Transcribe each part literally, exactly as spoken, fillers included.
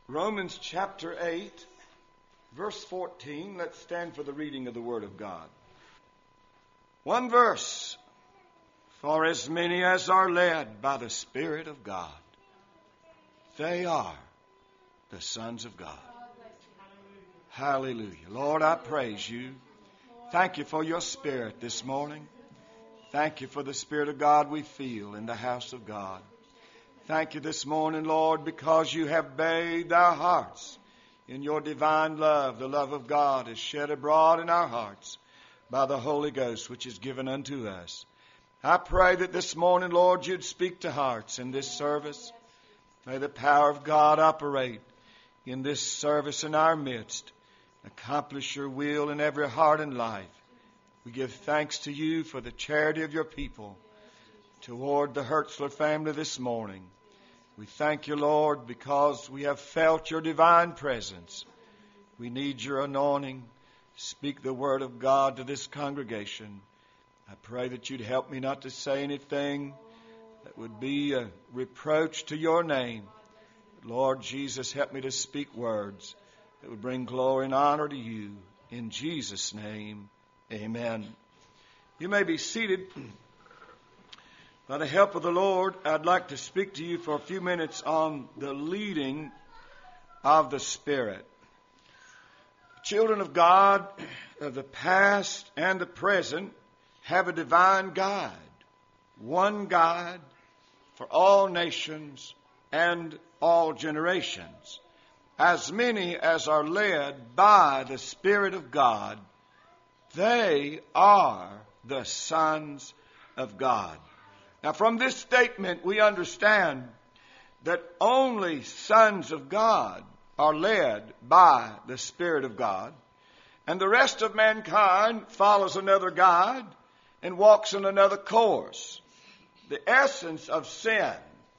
Romans chapter eight, verse fourteen. Let's stand for the reading of the Word of God. One verse. For as many as are led by the Spirit of God, they are the sons of God. Hallelujah. Lord, I praise you. Thank you for your Spirit this morning. Thank you for the Spirit of God we feel in the house of God. Thank you this morning, Lord, because you have bathed our hearts in your divine love. The love of God is shed abroad in our hearts by the Holy Ghost, which is given unto us. I pray that this morning, Lord, you'd speak to hearts in this service. May the power of God operate in this service in our midst. Accomplish your will in every heart and life. We give thanks to you for the charity of your people toward the Hertzler family this morning. We thank you, Lord, because we have felt your divine presence. We need your anointing. Speak the word of God to this congregation. I pray that you'd help me not to say anything that would be a reproach to your name. Lord Jesus, help me to speak words that would bring glory and honor to you. In Jesus' name, amen. You may be seated. By the help of the Lord, I'd like to speak to you for a few minutes on the leading of the Spirit. Children of God of the past and the present have a divine guide. One guide for all nations and all generations. As many as are led by the Spirit of God, they are the sons of God. Now, from this statement, we understand that only sons of God are led by the Spirit of God, and the rest of mankind follows another guide and walks in another course. The essence of sin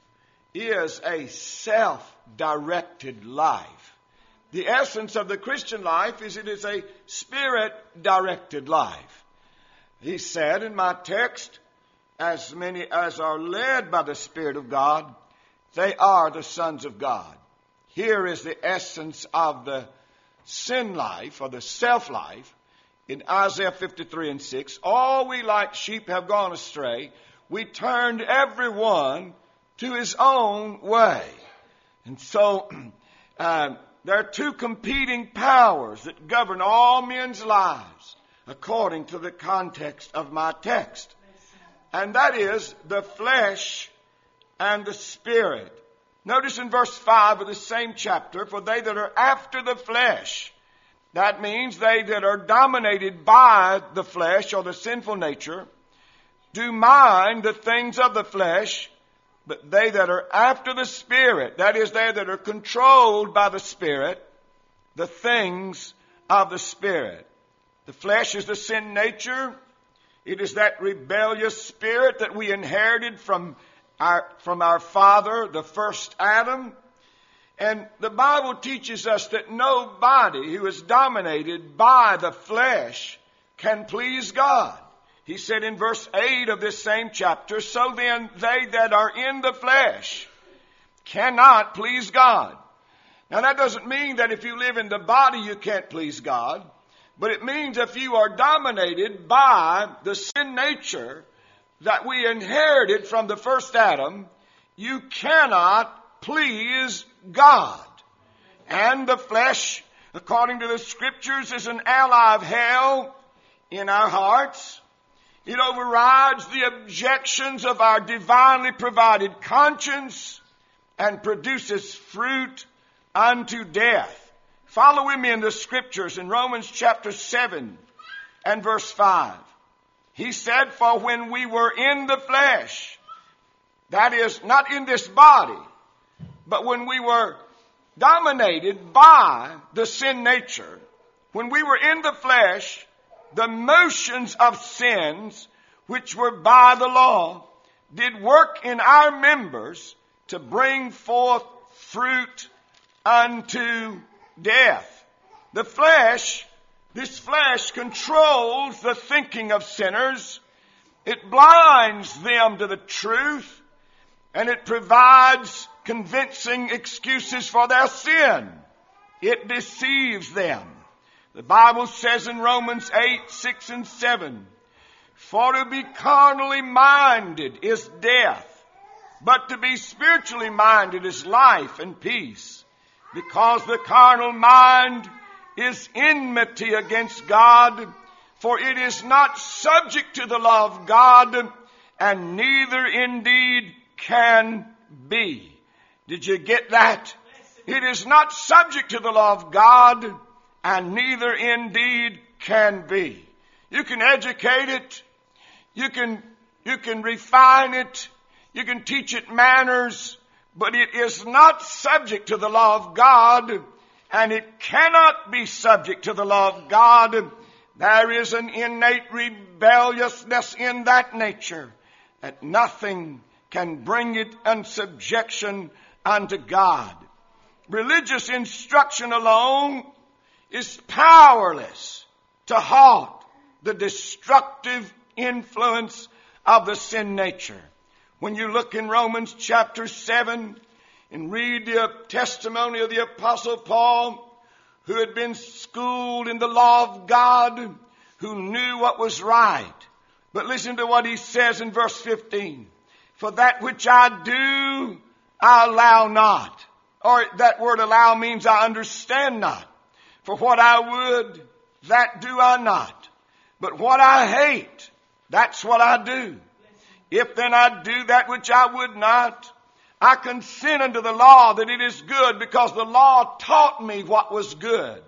is a self-directed life. The essence of the Christian life is it is a Spirit-directed life. He said in my text, as many as are led by the Spirit of God, they are the sons of God. Here is the essence of the sin life or the self-life. In Isaiah fifty-three and six, all we like sheep have gone astray. We turned every one to his own way. And so uh, there are two competing powers that govern all men's lives according to the context of my text. And that is the flesh and the spirit. Notice in verse five of the same chapter, for they that are after the flesh, that means they that are dominated by the flesh or the sinful nature, do mind the things of the flesh, but they that are after the Spirit, that is, they that are controlled by the Spirit, the things of the Spirit. The flesh is the sin nature. It is that rebellious spirit that we inherited from our, from our father, the first Adam. And the Bible teaches us that nobody who is dominated by the flesh can please God. He said in verse eight of this same chapter, so then they that are in the flesh cannot please God. Now that doesn't mean that if you live in the body you can't please God, but it means if you are dominated by the sin nature that we inherited from the first Adam, you cannot please God. And the flesh, according to the Scriptures, is an ally of hell in our hearts. It overrides the objections of our divinely provided conscience and produces fruit unto death. Follow with me in the Scriptures in Romans chapter seven and verse five. He said, for when we were in the flesh, that is, not in this body, but when we were dominated by the sin nature, when we were in the flesh, the motions of sins, which were by the law, did work in our members to bring forth fruit unto death. The flesh, this flesh controls the thinking of sinners. It blinds them to the truth. and it provides convincing excuses for their sin. It deceives them. The Bible says in Romans eight, six and seven, for to be carnally minded is death, but to be spiritually minded is life and peace. Because the carnal mind is enmity against God, for it is not subject to the law of God, and neither indeed can be. Did you get that? It is not subject to the law of God, and neither indeed can be. You can educate it. You can, you can refine it. You can teach it manners. But it is not subject to the law of God, and it cannot be subject to the law of God. There is an innate rebelliousness in that nature that nothing can bring it in subjection unto God. Religious instruction alone is powerless to halt the destructive influence of the sin nature. When you look in Romans chapter seven and read the testimony of the Apostle Paul, who had been schooled in the law of God, who knew what was right. But listen to what he says in verse fifteen. For that which I do, I allow not. Or that word allow means I understand not. For what I would, that do I not. But what I hate, that's what I do. If then I do that which I would not, I consent unto the law that it is good, because the law taught me what was good.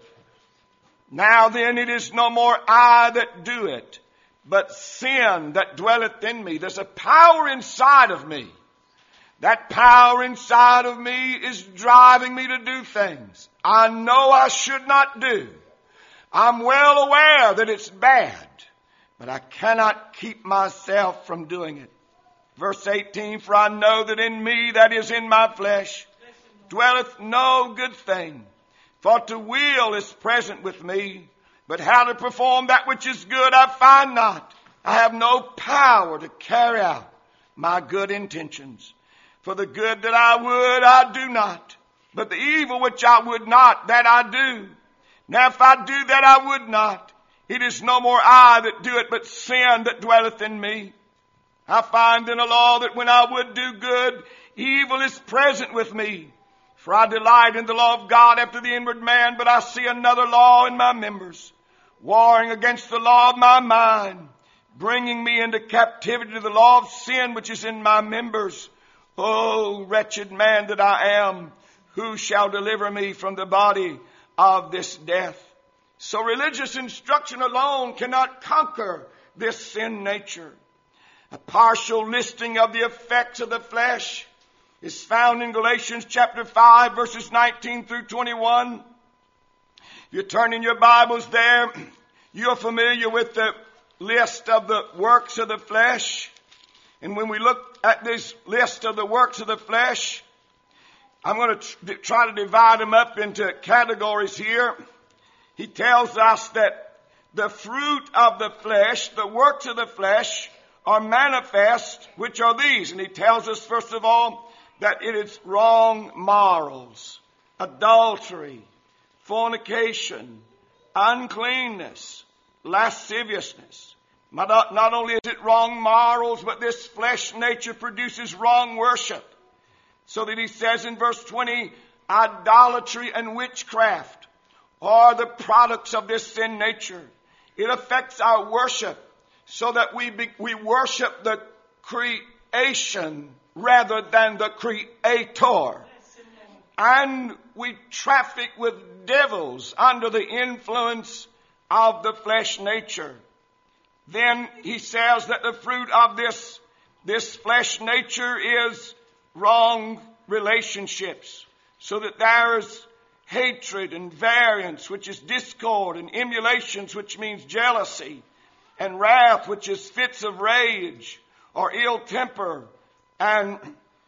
Now then it is no more I that do it, but sin that dwelleth in me. There's a power inside of me. That power inside of me is driving me to do things I know I should not do. I'm well aware that it's bad, but I cannot keep myself from doing it. Verse eighteen, for I know that in me, that is in my flesh, dwelleth no good thing. For to will is present with me, but how to perform that which is good I find not. I have no power to carry out my good intentions. For the good that I would, I do not. But the evil which I would not, that I do. Now if I do that I would not, it is no more I that do it, but sin that dwelleth in me. I find in the law that when I would do good, evil is present with me. For I delight in the law of God after the inward man, but I see another law in my members, warring against the law of my mind, bringing me into captivity to the law of sin which is in my members. O wretched man that I am, who shall deliver me from the body of this death? So religious instruction alone cannot conquer this sin nature. A partial listing of the effects of the flesh is found in Galatians chapter five, verses nineteen through twenty-one. If you turn in your Bibles there, you're familiar with the list of the works of the flesh. And when we look at this list of the works of the flesh, I'm going to try to divide them up into categories here. He tells us that the fruit of the flesh, the works of the flesh, are manifest, which are these. And he tells us, first of all, that it is wrong morals, adultery, fornication, uncleanness, lasciviousness. Not, not only is it wrong morals, but this flesh nature produces wrong worship. So that he says in verse twenty, idolatry and witchcraft are the products of this sin nature. It affects our worship, so that we be, we worship the creation rather than the creator. And we traffic with devils under the influence of the flesh nature. Then he says that the fruit of this, this flesh nature is wrong relationships. So that there is hatred and variance, which is discord, and emulations, which means jealousy, and wrath, which is fits of rage or ill temper, and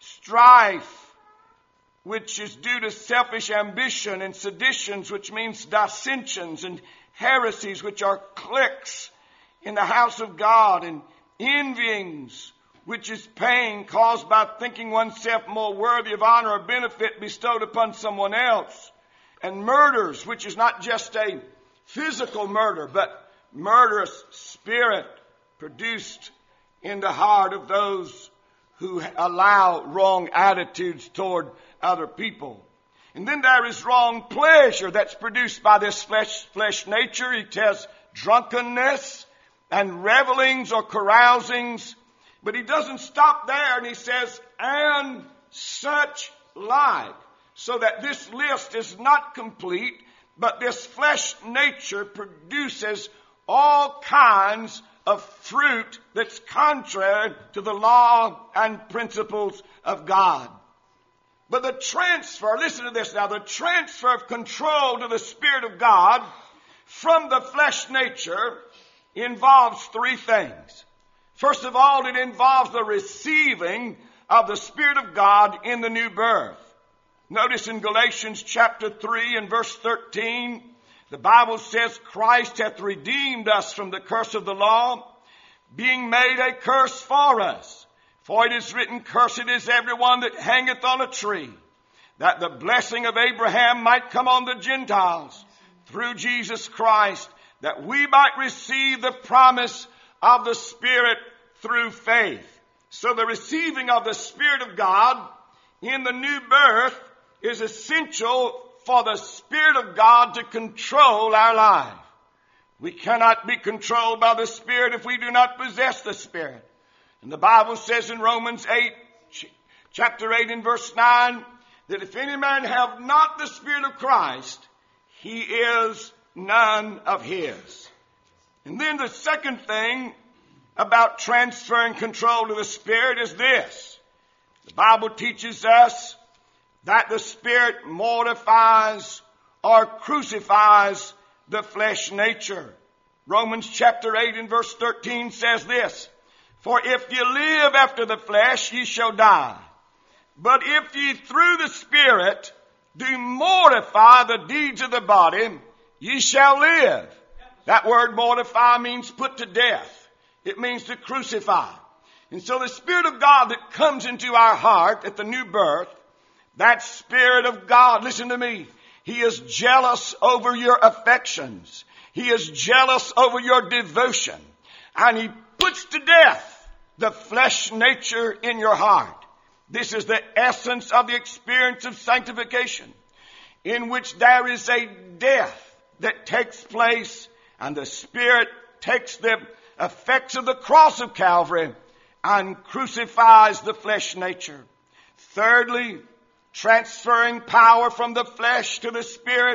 strife, which is due to selfish ambition, and seditions, which means dissensions, and heresies, which are cliques in the house of God, and envyings, which is pain caused by thinking oneself more worthy of honor or benefit bestowed upon someone else. And murders, which is not just a physical murder, but murderous spirit produced in the heart of those who allow wrong attitudes toward other people. And then there is wrong pleasure that's produced by this flesh, flesh nature. He tells drunkenness and revelings or carousings. But he doesn't stop there, and he says, and such like. So that this list is not complete, but this flesh nature produces all kinds of fruit that's contrary to the law and principles of God. But the transfer, listen to this now, the transfer of control to the Spirit of God from the flesh nature involves three things. First of all, it involves the receiving of the Spirit of God in the new birth. Notice in Galatians chapter three and verse thirteen, the Bible says, Christ hath redeemed us from the curse of the law, being made a curse for us. For it is written, cursed is everyone that hangeth on a tree, that the blessing of Abraham might come on the Gentiles through Jesus Christ, that we might receive the promise of the Spirit through faith. So the receiving of the Spirit of God in the new birth is essential for the Spirit of God to control our life. We cannot be controlled by the Spirit if we do not possess the Spirit. And the Bible says in Romans eight, chapter eight and verse nine, that if any man have not the Spirit of Christ, he is none of his. And then the second thing about transferring control to the Spirit is this. The Bible teaches us that the Spirit mortifies or crucifies the flesh nature. Romans chapter eight and verse thirteen says this, for if ye live after the flesh, ye shall die. But if ye through the Spirit do mortify the deeds of the body, ye shall live. That word mortify means put to death. It means to crucify. And so the Spirit of God that comes into our heart at the new birth, that Spirit of God, listen to me, He is jealous over your affections. He is jealous over your devotion. And He puts to death the flesh nature in your heart. This is the essence of the experience of sanctification, in which there is a death that takes place, and the Spirit takes the effects of the cross of Calvary and crucifies the flesh nature. Thirdly, transferring power from the flesh to the Spirit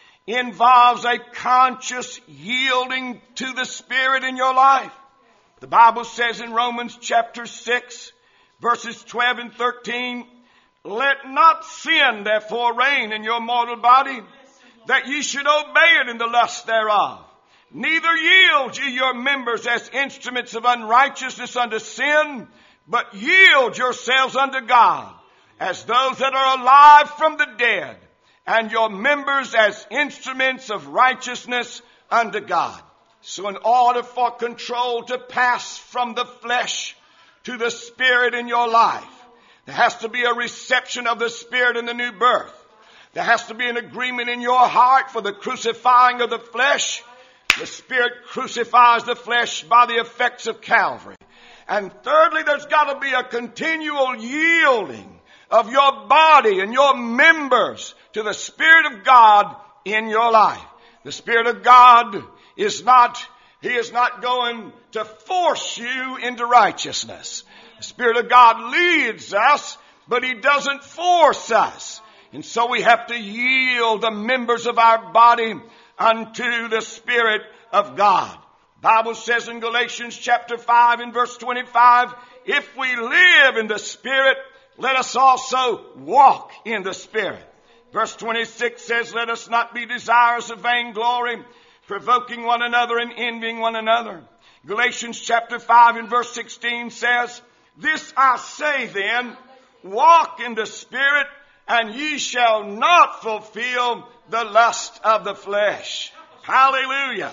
involves a conscious yielding to the Spirit in your life. The Bible says in Romans chapter six, verses twelve and thirteen, let not sin therefore reign in your mortal body, that ye should obey it in the lust thereof. Neither yield ye your members as instruments of unrighteousness unto sin, but yield yourselves unto God, as those that are alive from the dead, and your members as instruments of righteousness unto God. So in order for control to pass from the flesh to the Spirit in your life, there has to be a reception of the Spirit in the new birth. There has to be an agreement in your heart for the crucifying of the flesh. The Spirit crucifies the flesh by the effects of Calvary. And thirdly, there's got to be a continual yielding of your body and your members to the Spirit of God in your life. The Spirit of God is not, He is not going to force you into righteousness. The Spirit of God leads us, but He doesn't force us. And so we have to yield the members of our body unto the Spirit of God. The Bible says in Galatians chapter five and verse twenty-five, if we live in the Spirit, let us also walk in the Spirit. Verse twenty-six says, let us not be desirous of vainglory, provoking one another and envying one another. Galatians chapter five and verse sixteen says, this I say then, walk in the Spirit, and ye shall not fulfill the lust of the flesh. Hallelujah.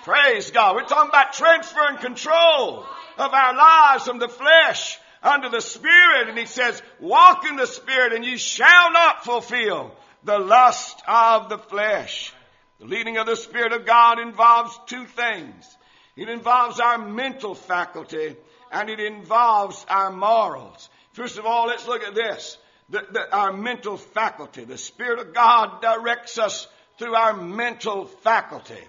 Praise God. We're talking about transferring control of our lives from the flesh unto the Spirit. And he says, walk in the Spirit and ye shall not fulfill the lust of the flesh. The leading of the Spirit of God involves two things. It involves our mental faculty and it involves our morals. First of all, let's look at this. The, the, our mental faculty. The Spirit of God directs us through our mental faculty.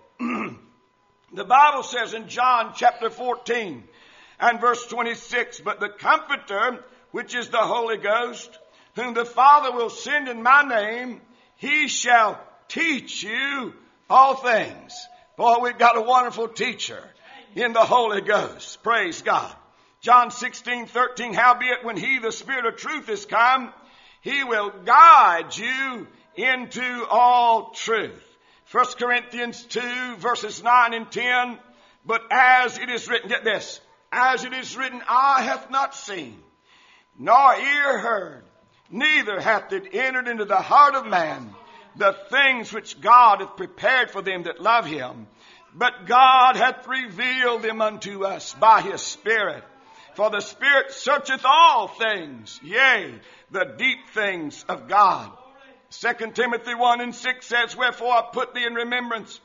The Bible says in John chapter fourteen and verse twenty-six, but the Comforter, which is the Holy Ghost, whom the Father will send in my name, he shall teach you all things. Boy, we've got a wonderful teacher in the Holy Ghost. Praise God. John sixteen thirteen, howbeit when he, the Spirit of truth, is come, he will guide you into all truth. First Corinthians two, verses nine and ten. But as it is written, get this, as it is written, eye hath not seen, nor ear heard, neither hath it entered into the heart of man the things which God hath prepared for them that love him. But God hath revealed them unto us by his Spirit. For the Spirit searcheth all things, yea, the deep things of God. Second Timothy one and six says, wherefore I put thee in remembrance,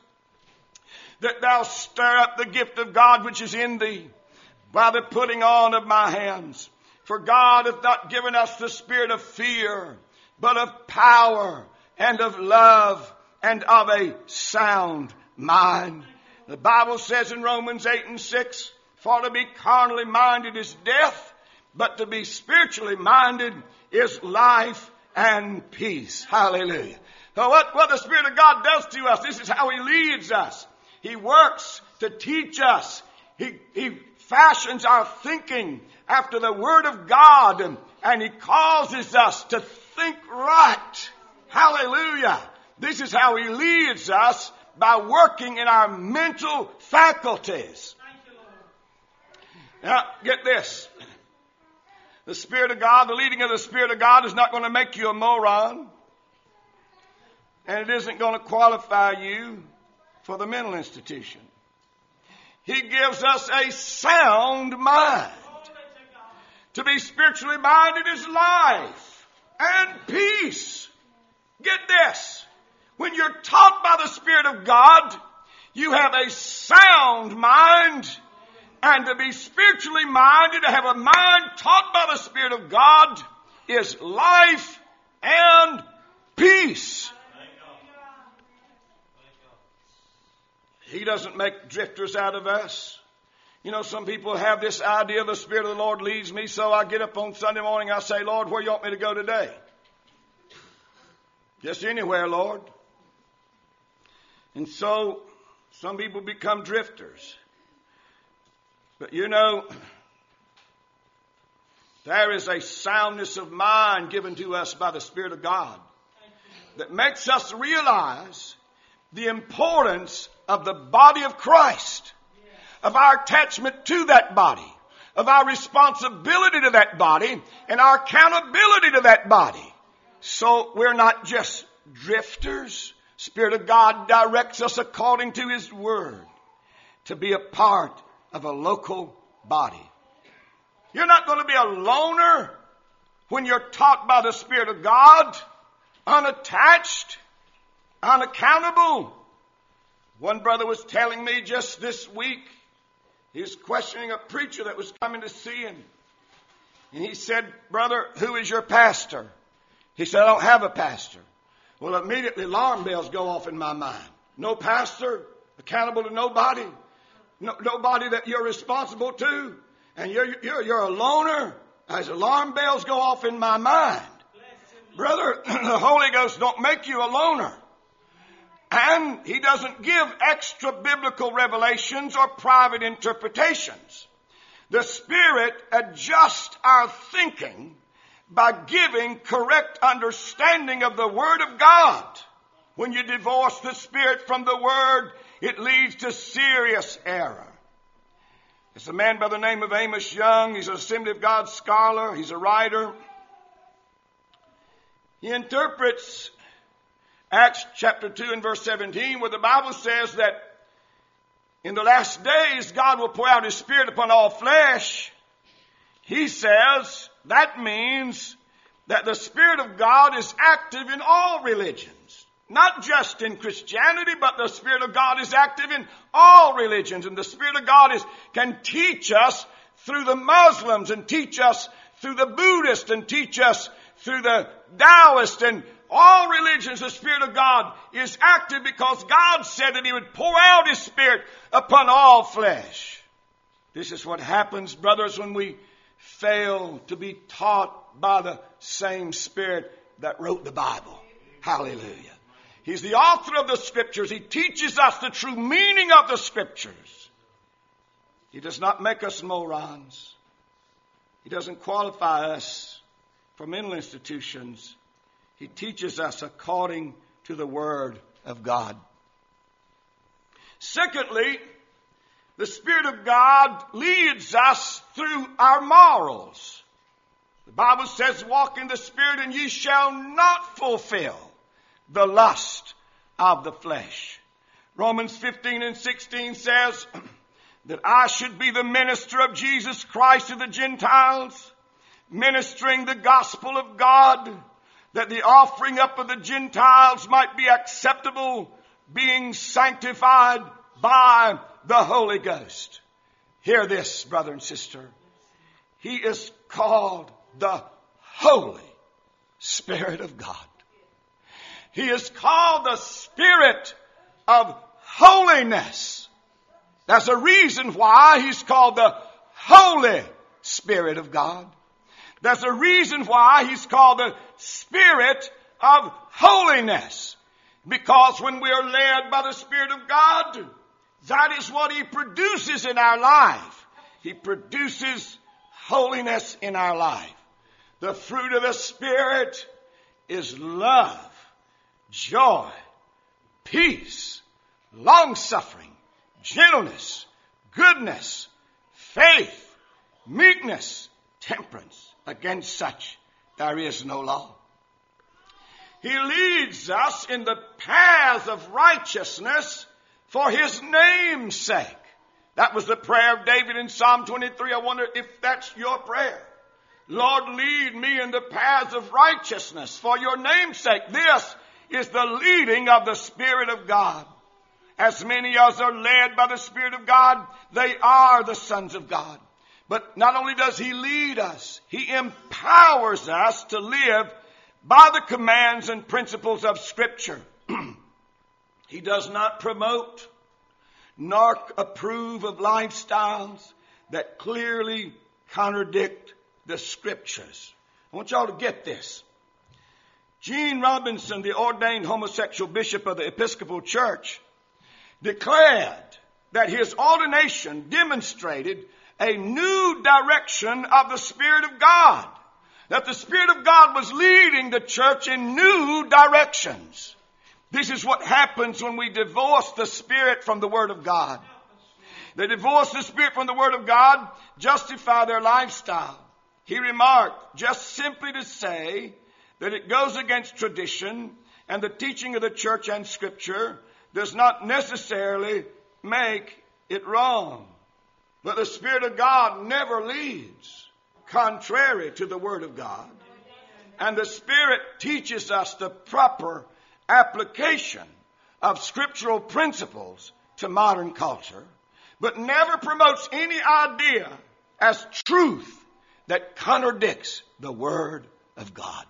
that thou stir up the gift of God which is in thee, by the putting on of my hands. For God hath not given us the spirit of fear, but of power and of love and of a sound mind. The Bible says in Romans eight and six, for to be carnally minded is death, but to be spiritually minded is life and peace. Hallelujah. So what, what the Spirit of God does to us, this is how he leads us. He works to teach us. He, he fashions our thinking after the Word of God, and, and he causes us to think right. Hallelujah. This is how he leads us, by working in our mental faculties. Now, get this. The Spirit of God, the leading of the Spirit of God is not going to make you a moron. And it isn't going to qualify you for the mental institution. He gives us a sound mind. To be spiritually minded is life and peace. Get this. When you're taught by the Spirit of God, you have a sound mind. And to be spiritually minded, to have a mind taught by the Spirit of God, is life and peace. He doesn't make drifters out of us. You know, some people have this idea, the Spirit of the Lord leads me, so I get up on Sunday morning, I say, Lord, where do you want me to go today? Just anywhere, Lord. And so, some people become drifters. But you know, there is a soundness of mind given to us by the Spirit of God that makes us realize the importance of the body of Christ, of our attachment to that body, of our responsibility to that body, and our accountability to that body. So we're not just drifters. Spirit of God directs us according to his word to be a part of a local body. You're not going to be a loner when you're taught by the Spirit of God, unattached, unaccountable. One brother was telling me just this week, he was questioning a preacher that was coming to see him. And he said, brother, who is your pastor? He said, I don't have a pastor. Well, immediately alarm bells go off in my mind. No pastor, accountable to nobody. No, nobody that you're responsible to, and you're, you're, you're a loner. As alarm bells go off in my mind. Brother, the Holy Ghost don't make you a loner. And he doesn't give extra biblical revelations or private interpretations. The Spirit adjusts our thinking by giving correct understanding of the Word of God. When you divorce the Spirit from the Word, it leads to serious error. It's a man by the name of Amos Young. He's an Assembly of God scholar. He's a writer. He interprets Acts chapter two and verse seventeen, where the Bible says that in the last days God will pour out His Spirit upon all flesh, He says that means that the Spirit of God is active in all religions. Not just in Christianity, but the Spirit of God is active in all religions. And the Spirit of God is, can teach us through the Muslims and teach us through the Buddhists and teach us through the Taoists and all religions. The Spirit of God is active because God said that He would pour out His Spirit upon all flesh. This is what happens, brothers, when we fail to be taught by the same Spirit that wrote the Bible. Hallelujah. He's the author of the Scriptures. He teaches us the true meaning of the Scriptures. He does not make us morons. He doesn't qualify us for mental institutions. He teaches us according to the Word of God. Secondly, the Spirit of God leads us through our morals. The Bible says, walk in the Spirit and ye shall not fulfill the lust of the flesh. Romans fifteen and sixteen says that I should be the minister of Jesus Christ to the Gentiles, ministering the gospel of God, that the offering up of the Gentiles might be acceptable, being sanctified by the Holy Ghost. Hear this, brother and sister. He is called the Holy Spirit of God. He is called the Spirit of holiness. That's a reason why He's called the Holy Spirit of God. There's a reason why He's called the Spirit of holiness. Because when we are led by the Spirit of God, that is what He produces in our life. He produces holiness in our life. The fruit of the Spirit is love, joy, peace, long-suffering, gentleness, goodness, faith, meekness, temperance. Against such there is no law. He leads us in the paths of righteousness for His name's sake. That was the prayer of David in Psalm twenty-three. I wonder if that's your prayer. Lord, lead me in the paths of righteousness for your name's sake. This is the leading of the Spirit of God. As many as are led by the Spirit of God, they are the sons of God. But not only does He lead us, He empowers us to live by the commands and principles of Scripture. He does not promote nor approve of lifestyles that clearly contradict the Scriptures. I want y'all to get this. Gene Robinson, the ordained homosexual bishop of the Episcopal Church, declared that his ordination demonstrated a new direction of the Spirit of God. That the Spirit of God was leading the church in new directions. This is what happens when we divorce the Spirit from the Word of God. They divorce the Spirit from the Word of God, justify their lifestyle. He remarked, just simply to say that it goes against tradition and the teaching of the church and Scripture does not necessarily make it wrong. But the Spirit of God never leads contrary to the Word of God. And the Spirit teaches us the proper application of scriptural principles to modern culture, but never promotes any idea as truth that contradicts the Word of God.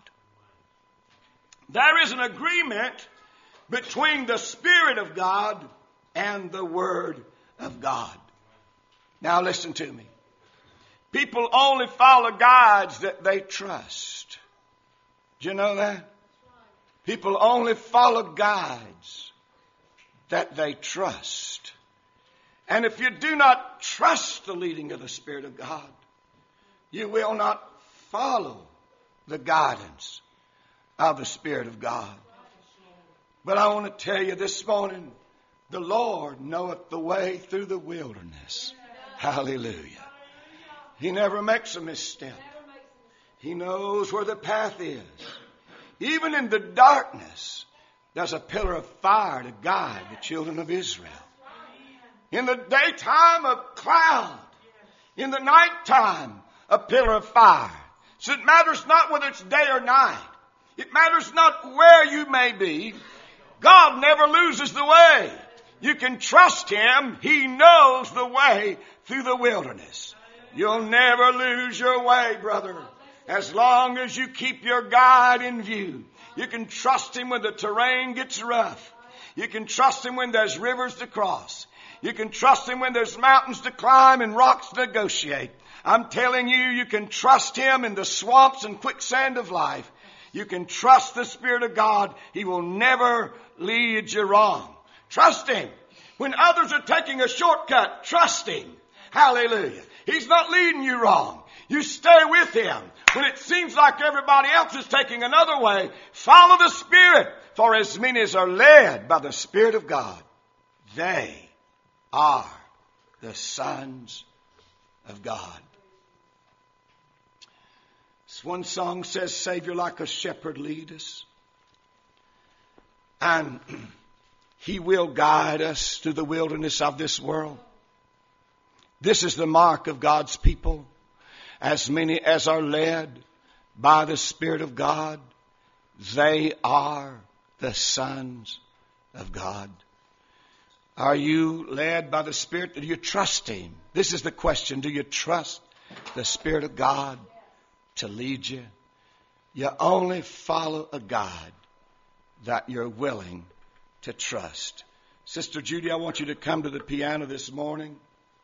There is an agreement between the Spirit of God and the Word of God. Now listen to me. People only follow guides that they trust. Do you know that? People only follow guides that they trust. And if you do not trust the leading of the Spirit of God, you will not follow the guidance of the Spirit of God. But I want to tell you this morning, the Lord knoweth the way through the wilderness. Hallelujah. He never makes a misstep. He knows where the path is. Even in the darkness, there's a pillar of fire to guide the children of Israel. In the daytime, a cloud. In the nighttime, a pillar of fire. So it matters not whether it's day or night. It matters not where you may be. God never loses the way. You can trust Him. He knows the way through the wilderness. You'll never lose your way, brother, as long as you keep your guide in view. You can trust Him when the terrain gets rough. You can trust Him when there's rivers to cross. You can trust Him when there's mountains to climb and rocks to negotiate. I'm telling you, you can trust Him in the swamps and quicksand of life. You can trust the Spirit of God. He will never lead you wrong. Trust Him. When others are taking a shortcut, trust Him. Hallelujah. He's not leading you wrong. You stay with Him. When it seems like everybody else is taking another way, follow the Spirit. For as many as are led by the Spirit of God, they are the sons of God. This one song says, Savior, like a shepherd lead us. And He will guide us through the wilderness of this world. This is the mark of God's people. As many as are led by the Spirit of God, they are the sons of God. Are you led by the Spirit? Do you trust Him? This is the question. Do you trust the Spirit of God to lead you? You only follow a God that you're willing to trust. Sister Judy, I want you to come to the piano this morning.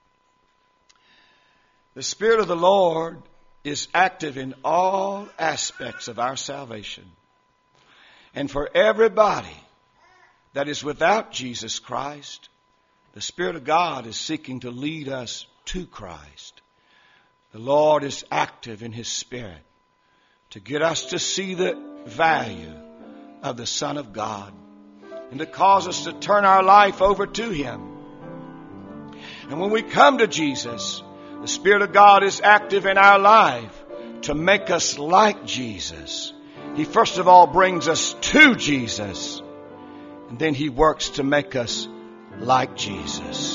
The Spirit of the Lord is active in all aspects of our salvation. And for everybody that is without Jesus Christ, the Spirit of God is seeking to lead us to Christ. The Lord is active in His Spirit to get us to see the value of the Son of God and to cause us to turn our life over to Him. And when we come to Jesus, the Spirit of God is active in our life to make us like Jesus. He first of all brings us to Jesus, and then He works to make us like Jesus.